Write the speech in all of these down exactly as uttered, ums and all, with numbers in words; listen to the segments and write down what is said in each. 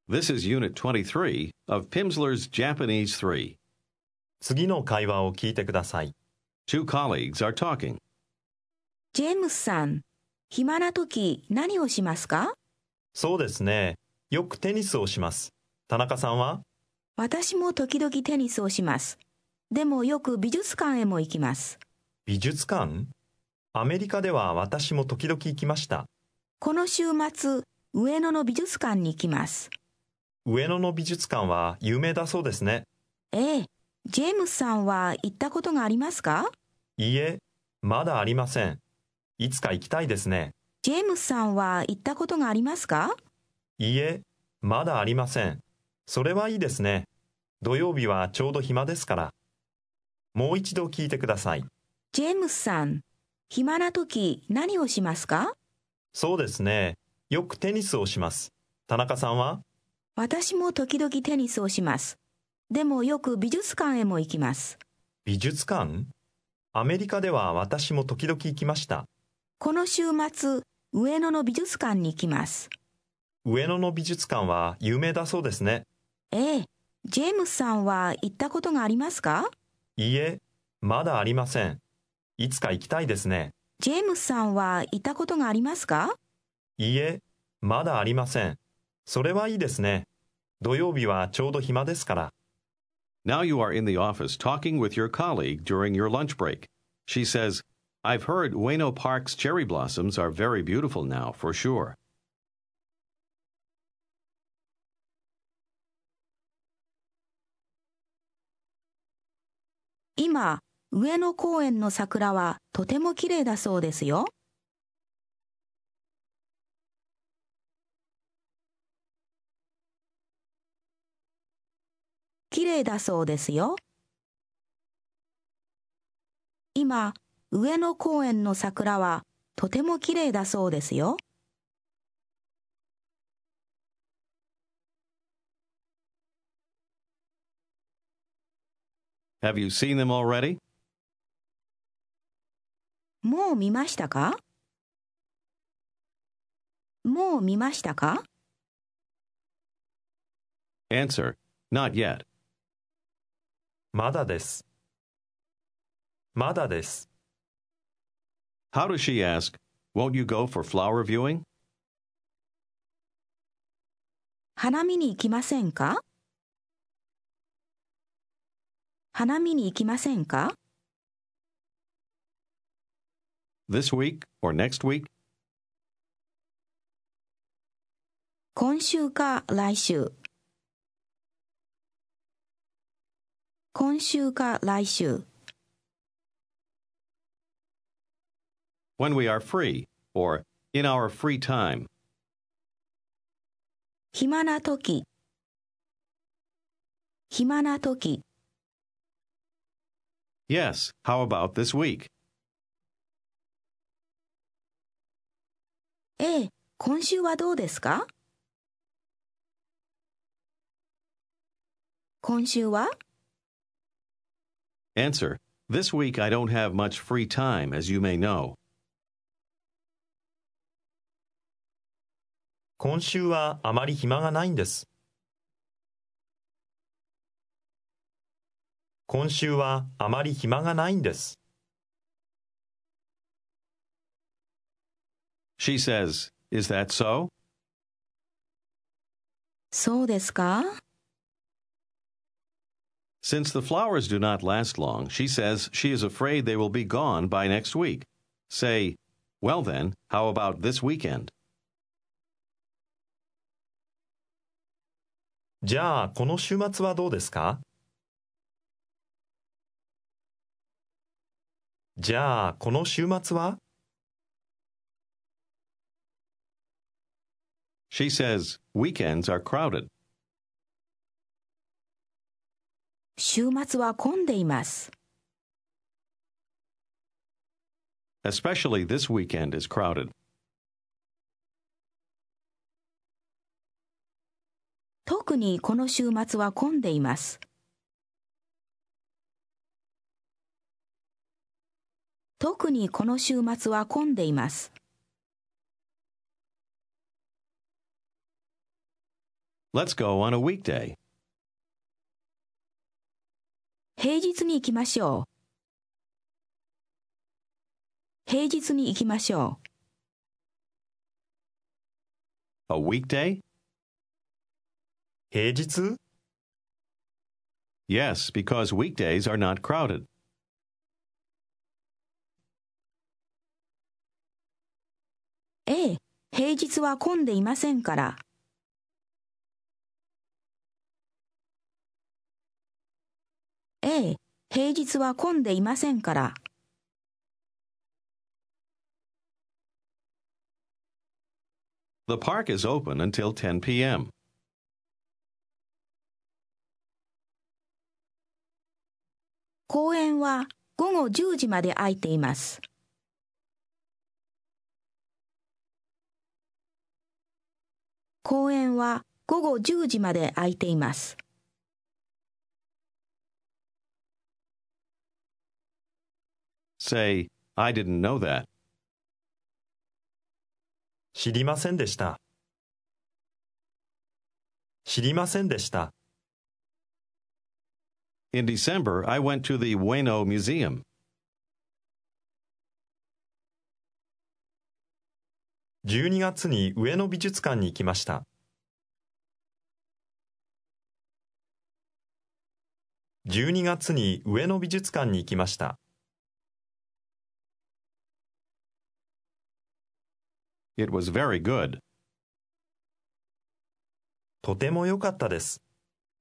This is Unit twenty-three of Pimsleur's Japanese three. 次の会話を聞いてください。 Two colleagues are talking. ジェームスさん、暇な時何をしますか？ そうですね。よくテニスをします。田中さんは？ 私も時々テニスをします。でもよく美術館へも行きます。 美術館？アメリカでは私も時々行きました。 この週末、上野の美術館に行きます。 上野の美術館は有名だそうですね。 ええ、ジェームスさんは行ったことがありますか？ いいえ、まだありません。いつか行きたいですね。 ジェームスさんは行ったことがありますか？ いいえ、まだありません。それはいいですね。土曜日はちょうど暇ですから。もう一度聞いてください。 ジェームスさん、暇な時何をしますか？ そうですね。よくテニスをします。田中さんは？ 私も時々テニスをします。でもよく美術館へも行きます。 美術館？アメリカでは私も時々行きました。 この週末、上野の美術館に行きます。 上野の美術館は有名だそうですね。 ええ、ジェームスさんは行ったことがありますか？ いいえ、まだありません。いつか行きたいですね。 ジェームスさんは行ったことがありますか？ いいえ、まだありません。それはいいですね。土曜日はちょうど暇ですから。 Now you are in the office talking with your colleague during your lunch break. She says, I've heard Ueno Park's cherry blossoms are very beautiful now, for sure. 今、上野公園の桜はとても綺麗だそうですよ。綺麗だそうですよ。今、上野公園の桜はとても綺麗だそうですよ。 Have you seen them already? もう見ましたか？もう見ましたか？ Answer, not yet. まだです。まだです。 How does she ask, won't you go for flower viewing? 花見に行きませんか？花見に行きませんか？ This week or next week? 今週か来週。今週か来週。 When we are free, or in our free time. 暇な時。暇な時。 Yes, how about this week? ええ、今週はどうですか？今週は？ Answer, this week I don't have much free time, as you may know. 今週はあまり暇がないんです。今週はあまり暇がないんです。 She says, Is that so? そうですか？ Since the flowers do not last long, she says she is afraid they will be gone by next week. Say, Well then, how about this weekend? じゃあ、この週末はどうですか？じゃあ、この週末は？ She says, Weekends are crowded. 週末は混んでいます。 Especially this weekend is crowded. 特にこの週末は混んでいます。特にこの週末は混んでいます。 Let's go on a weekday. 平日に行きましょう。平日に行きましょう。 A weekday? 平日 Yes, because weekdays are not crowded. ええ、平日は混んでいませんから。ええ、平日は混んでいませんから。 The park is open until ten p.m. 公園は午後じゅうじまで開いています。公園は午後じゅうじまで開いています。 Say, I didn't know that. 知りませんでした。知りませんでした。 In December, I went to the Ueno Museum. じゅうにがつに上野美術館に行きました。じゅうにがつに上野美術館に行きました。 It was very good. とても良かったです。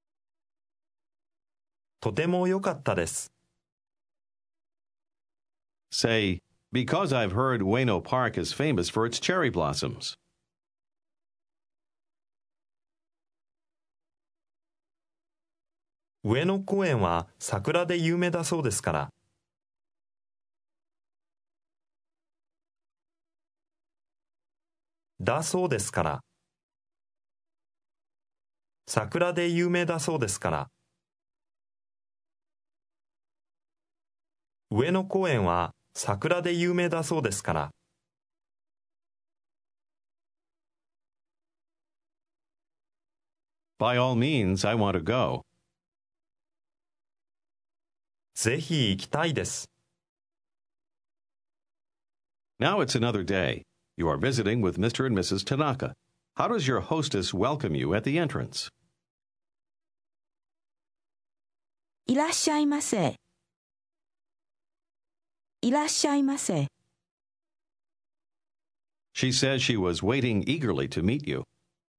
とても良かったです。 Say, because I've heard Ueno Park is famous for its cherry blossoms. 上野公園は桜で有名だそうですから。だそうですから。桜で有名だそうですから。上野公園は桜で有名だそうですから。 By all means, I want to go. ぜひ行きたいです。 Now it's another day. You are visiting with Mister and Missus Tanaka. How does your hostess welcome you at the entrance? いらっしゃいませ。いらっしゃいませ。 She says she was waiting eagerly to meet you.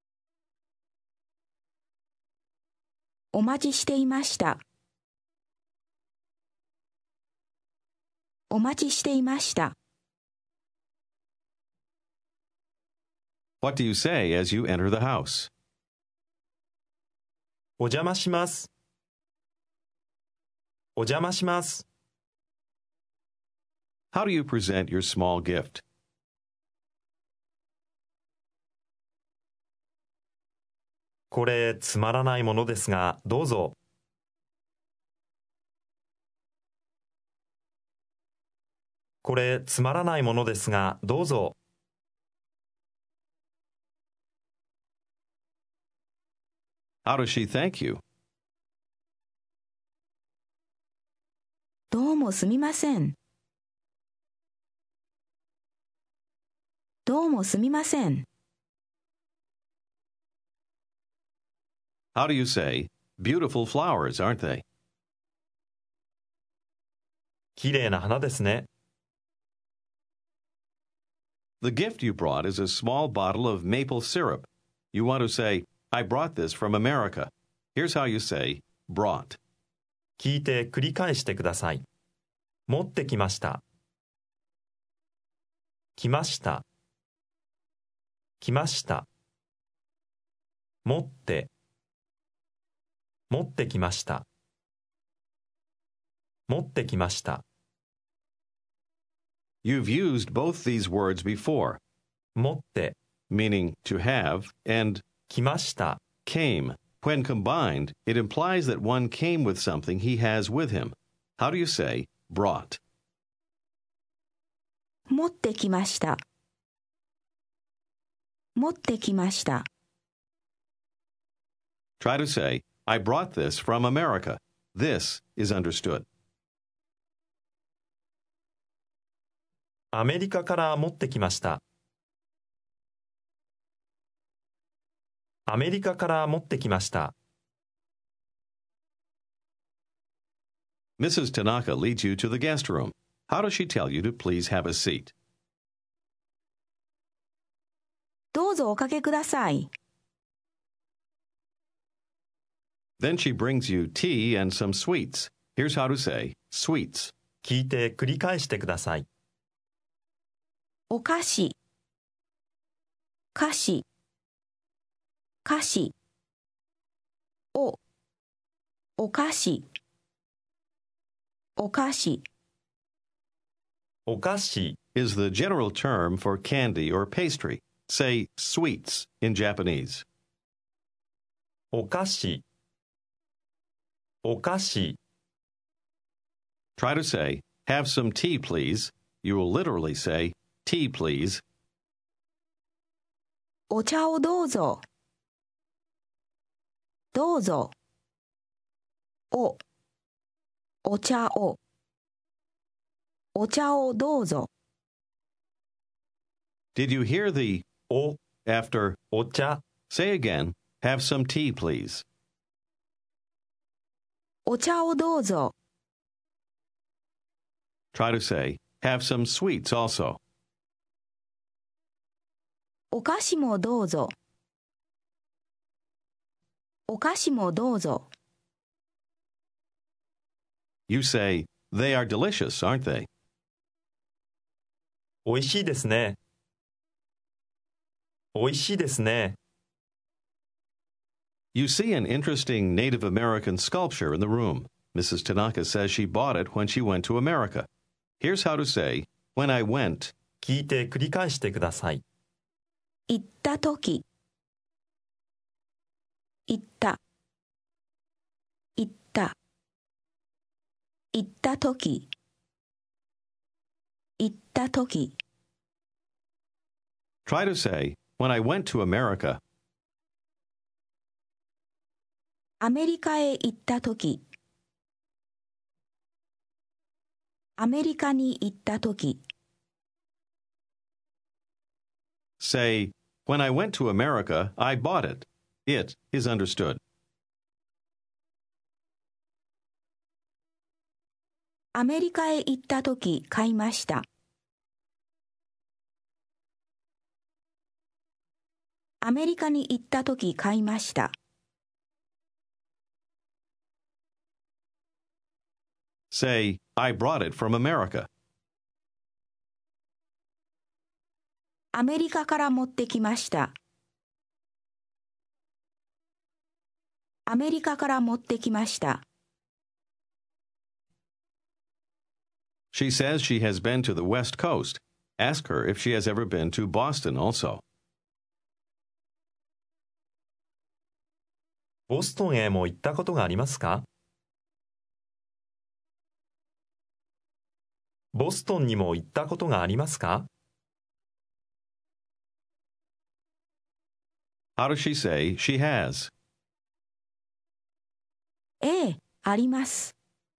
お待ちしていました。お待ちしていました。 What do you say as you enter the house? お邪魔します。お邪魔します。 How do you present your small gift? これつまらないものですが、どうぞ。これつまらないものですが、どうぞ。 How does she thank you? どうもすみません。どうもすみません。 How do you say, beautiful flowers, aren't they? きれいな花ですね。 The gift you brought is a small bottle of maple syrup. You want to say, I brought this from America. Here's how you say, brought. 聞いて繰り返してください。持ってきました。来ました。来ました。持って。持ってきました。持ってきました。 You've used both these words before, 持って、 meaning to have, and 来ました。 came. When combined, it implies that one came with something he has with him. How do you say, brought? 持ってきました。持ってきました。 Try to say, I brought this from America. This is understood. アメリカから持ってきました。アメリカから持ってきました。 Missus Tanaka leads you to the guest room. How does she tell you to please have a seat? どうぞおかけください。 Then she brings you tea and some sweets. Here's how to say sweets. 聞いて繰り返してください。 お菓子、菓子、菓子、お、お菓子、お菓子。 お菓子 is the general term for candy or pastry. Say sweets in Japanese. お菓子お菓子 Try to say, have some tea, please. You will literally say, tea, please. お茶をどうぞ。どうぞ。お、お茶を。お茶をどうぞ。 Did you hear the お after お茶 say again, have some tea, please. お茶をどうぞ。 Try to say, have some sweets also. お菓子もどうぞ。お菓子もどうぞ。 You say, they are delicious, aren't they? おいしいですね。おいしいですね。 You see an interesting Native American sculpture in the room. Missus Tanaka says she bought it when she went to America. Here's how to say, when I went. 聞いて繰り返してください。 行ったとき。行った。行った。行ったとき。行ったとき。 Try to say, when I went to America. アメリカへ行ったとき。アメリカに行ったとき。 Say, when I went to America, I bought it. It is understood. アメリカへ行ったとき買いました。アメリカに行ったとき買いました。 Say, I brought it from America. アメリカから持ってきました。アメリカから持ってきました。 She says she has been to the West Coast. Ask her if she has ever been to Boston also. ボストンへも行ったことがありますか？ボストンにも行ったことがありますか？ How does she say she has? ええ、あります。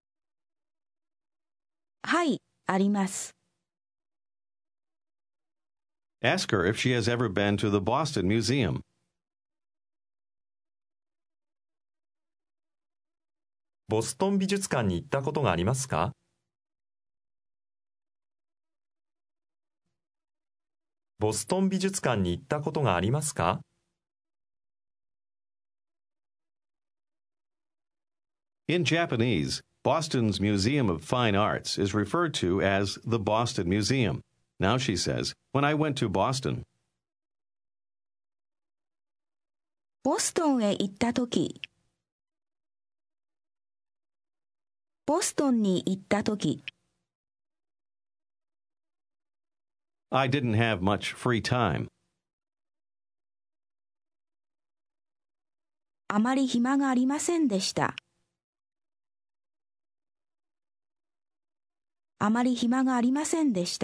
はい、あります。 Ask her if she has ever been to the Boston Museum. ボストン美術館に行ったことがありますか？ボストン美術館に行ったことがありますか？ In Japanese, Boston's Museum of Fine Arts is referred to as the Boston Museum. Now she says, when I went to Boston. ボストンへ行ったとき。ボストンに行ったとき。 I didn't have much free time. あまり暇がありませんでした。あまり暇がありませんでした。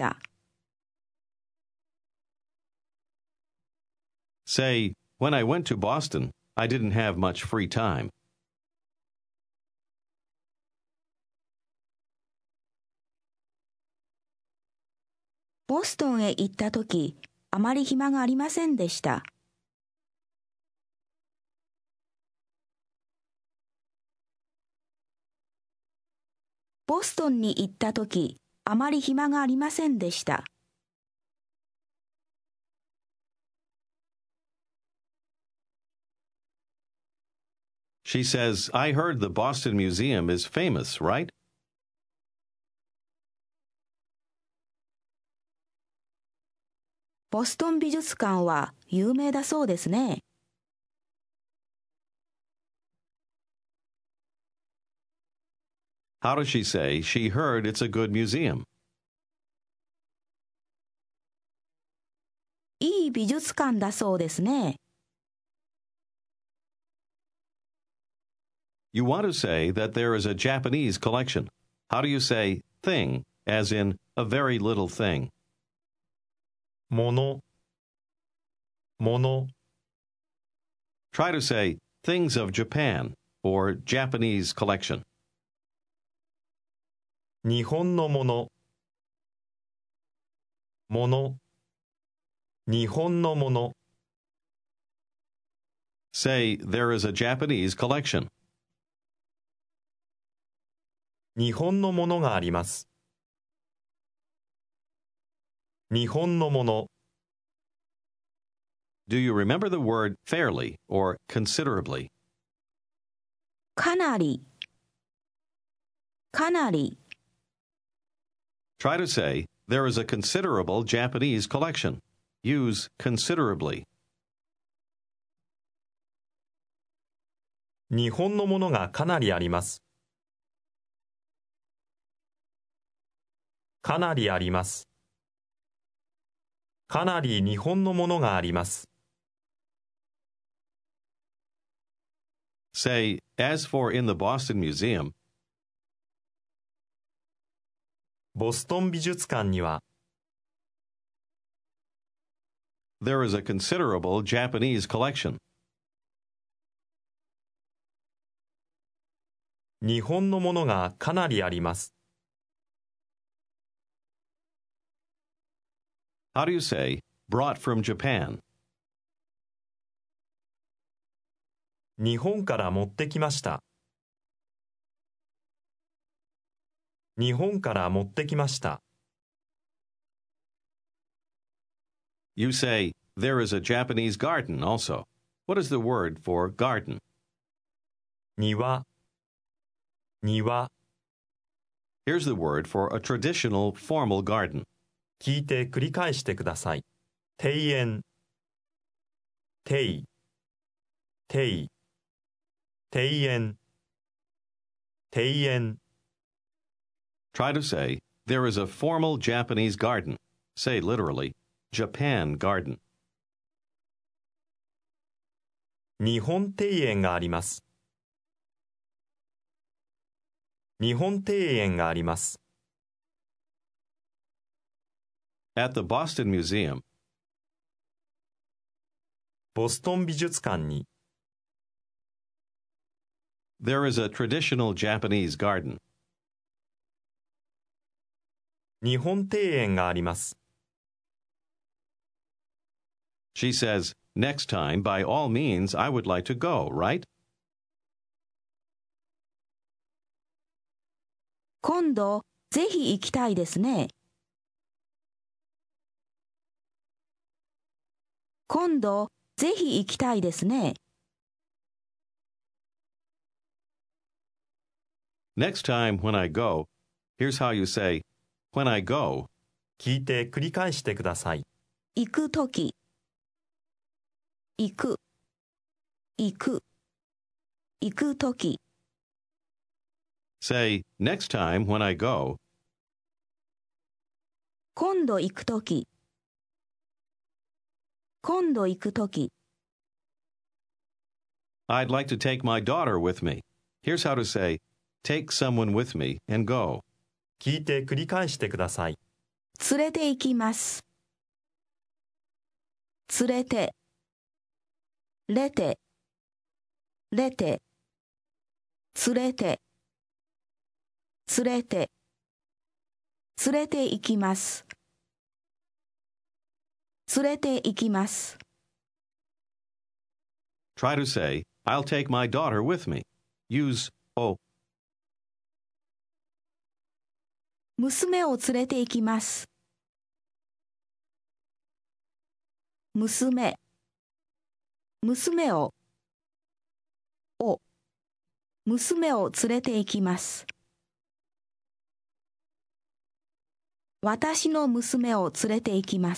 Say, when I went to Boston, I didn't have much free time. ボストンへ行ったとき、あまり暇がありませんでした。ボストンに行ったとき、あまり暇がありませんでした。 She says, I heard the Boston Museum is famous, right? ボストン美術館は有名だそうですね。 How does she say she heard it's a good museum? いい美術館だそうですね。 You want to say that there is a Japanese collection. How do you say thing, as in a very little thing? もの、もの。 Try to say things of Japan or Japanese collection. 日本のもの、もの、日本のもの。 Say there is a Japanese collection. 日本のものがあります。日本のもの。 Do you remember the word fairly or considerably? かなり、かなり。 Try to say there is a considerable Japanese collection. Use considerably. 日本のものがかなりあります。かなりあります。かなり日本のものがあります。 Say, as for in the Boston Museum, ボストン美術館には there is a considerable Japanese collection. 日本のものがかなりあります。 How do you say brought from Japan? 日本から持ってきました。日本から持ってきました。 You say there is a Japanese garden also. What is the word for garden? 庭、庭。 Here's the word for a traditional formal garden. 聞いて繰り返してください。庭園、庭、庭、庭園、庭園。 Try to say there is a formal Japanese garden. Say literally, Japan garden. 日本庭園があります。日本庭園があります。 At the Boston Museum, ボストン美術館に there is a traditional Japanese garden. 日本庭園があります。 She says, next time, by all means, I would like to go, right? 今度、ぜひ行きたいですね。今度、ぜひ行きたいですね。 Next time when I go, here's how you say, when I go, 聞いて繰り返してください。 行くとき、行く、行く、行くとき。 say, next time when I go, 今度行くとき、今度行くとき。 I'd like to take my daughter with me. Here's how to say, take someone with me and go. 聞いて繰り返してください。 連れて行きます。連れて、れて、 れて、連れて、連れて、連れて行きます。連れて行きます。 Try to say, I'll take my daughter with me. Use o. 娘を連れて行きます。娘、娘を、お、娘を連れて行きます。私の娘を連れて行きます。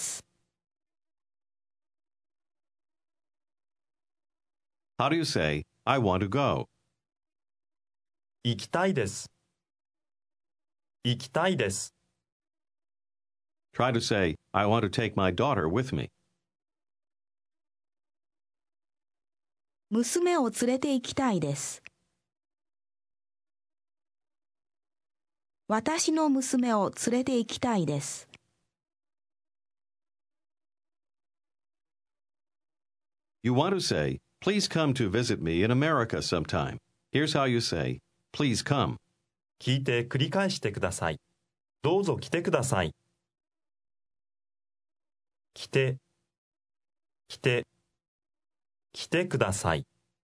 How do you say, I want to go? 行きたいです。行きたいです。 Try to say, I want to take my daughter with me. 娘を連れて行きたいです。私の娘を連れて行きたいです。 You want to say, please come to visit me in America sometime. Here's how you say, please come. 聞いて繰り返してください。どうぞ来てください。来て、来て、来てください。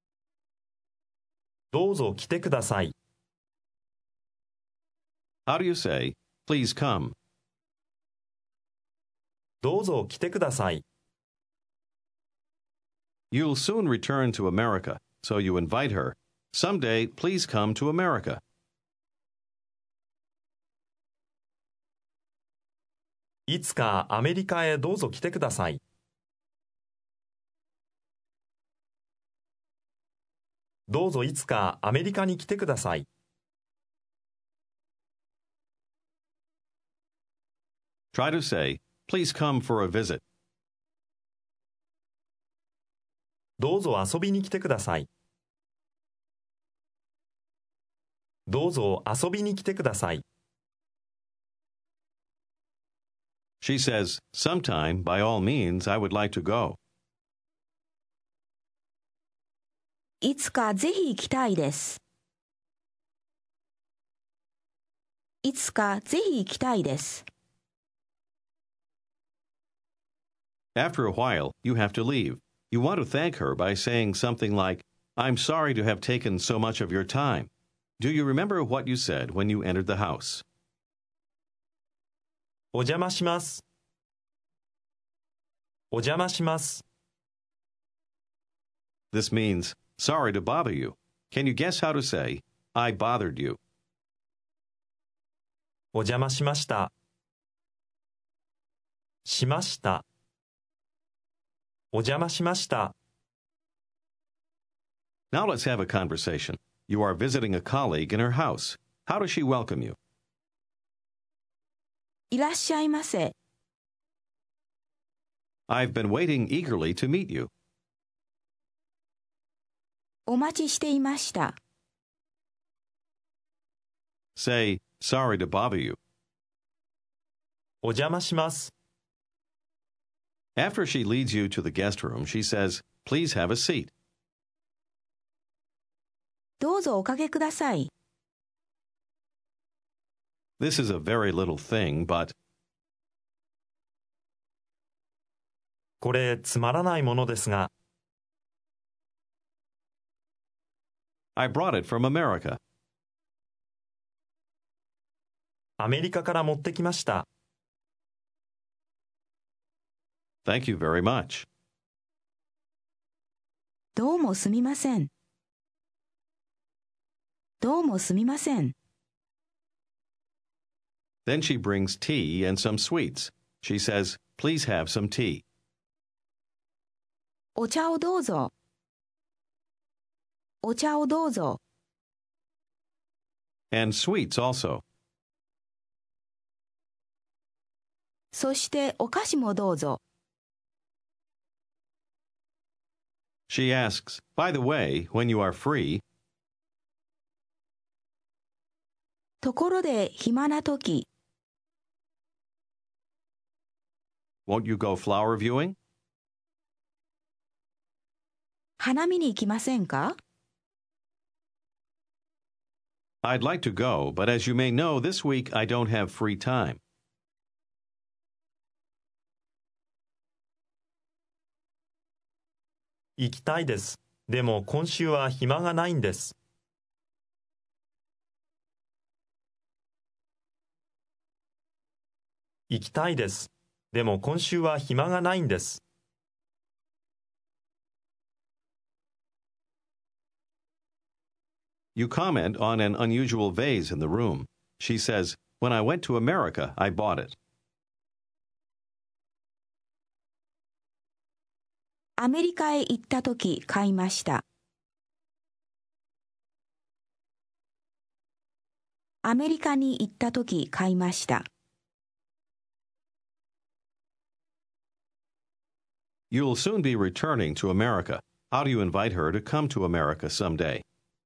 どうぞ来てください。 How do you say, please come? どうぞ来てください。 You'll soon return to America, so you invite her. Someday, please come to America. いつかアメリカへどうぞ来てください。どうぞいつかアメリカに来てください。 Try to say, please come for a visit. どうぞ遊びに来てください。どうぞ遊びに来てください。 She says, sometime, by all means, I would like to go. いつかぜひ行きたいです。いつかぜひ行きたいです。 After a while, you have to leave. You want to thank her by saying something like, I'm sorry to have taken so much of your time. Do you remember what you said when you entered the house? お邪魔します。お邪魔します。 This means, sorry to bother you. Can you guess how to say, I bothered you? お邪魔しました。しました。お邪魔しました。 Now let's have a conversation. You are visiting a colleague in her house. How does she welcome you? いらっしゃいませ。 I've been waiting eagerly to meet you. お待ちしていました。 Say, sorry to bother you. お邪魔します。 After she leads you to the guest room, she says, please have a seat. どうぞおかけください。 This is a very little thing, but これつまらないものですが、 I brought it from America. アメリカから持ってきました。 Thank you very much. どうもすみません。どうもすみません。 Then she brings tea and some sweets. She says, please have some tea. お茶をどうぞ。お茶をどうぞ。 And sweets also. そしてお菓子もどうぞ。 She asks, by the way, when you are free, ところで暇なとき、 won't you go flower viewing? 花見に行きませんか？ I'd like to go, but as you may know, this week I don't have free time. 行きたいです。でも今週は暇がないんです。行きたいです。でも今週は暇がないんです。 You comment on an unusual vase in the room. She says, When I went to America, I bought it. アメリカへ行ったとき買いました。アメリカに行ったとき買いました。 You'll soon be returning to America. How do you invite her to come to America someday?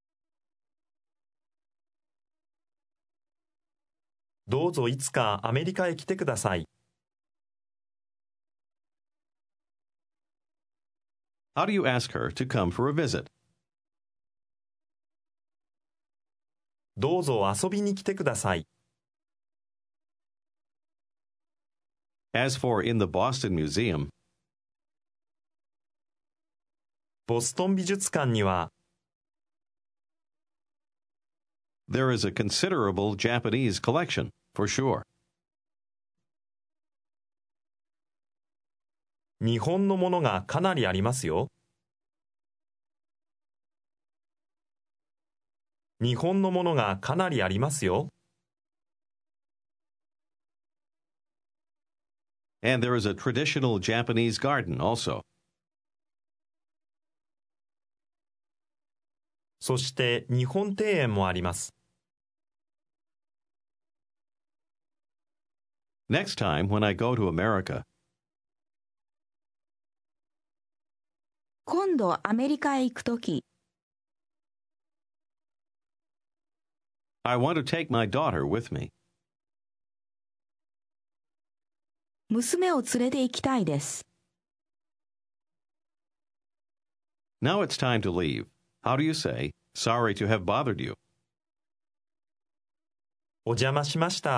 どうぞいつかアメリカへ来てください。 How do you ask her to come for a visit? どうぞ遊びに来てください。 As for in the Boston Museum, ボストン美術館には there is a considerable Japanese collection, for sure. 日本のものがかなりありますよ。日本のものがかなりありますよ。 And there is a traditional Japanese garden also. そして日本庭園もあります。 Next time when I go to America, 今度アメリカへ行くとき、 I want to take my daughter with me. 娘を連れて行きたいです。 Now it's time to leave. How do you say, sorry to have bothered you? お邪魔しました。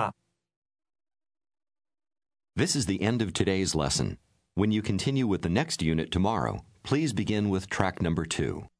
This is the end of today's lesson. When you continue with the next unit tomorrow, please begin with track number two.